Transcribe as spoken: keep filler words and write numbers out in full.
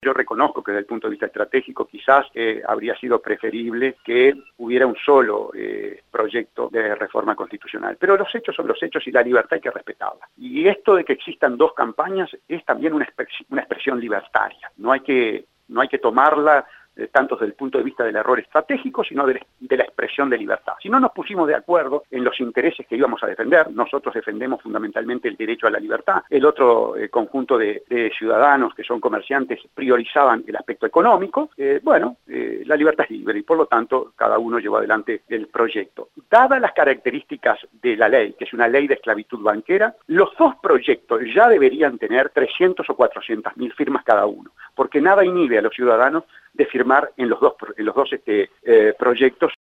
Yo reconozco que desde el punto de vista estratégico quizás eh, habría sido preferible que hubiera un solo eh, proyecto de reforma constitucional, pero los hechos son los hechos y la libertad hay que respetarla. Y esto de que existan dos campañas es también una, expres una expresión libertaria, no hay que, no hay que tomarla eh, tanto desde el punto de vista del error estratégico, sino de, de la expresión de libertad. Si no nos pusimos de acuerdo en los intereses que íbamos a defender, nosotros defendemos fundamentalmente el derecho a la libertad, el otro eh, conjunto de, de ciudadanos que son comerciantes priorizaban el aspecto económico, eh, bueno, eh, la libertad es libre y por lo tanto cada uno llevó adelante el proyecto. Dadas las características de la ley, que es una ley de esclavitud banquera, los dos proyectos ya deberían tener trescientas o cuatrocientas mil firmas cada uno, porque nada inhibe a los ciudadanos de firmar en los dos, en los dos este, eh, proyectos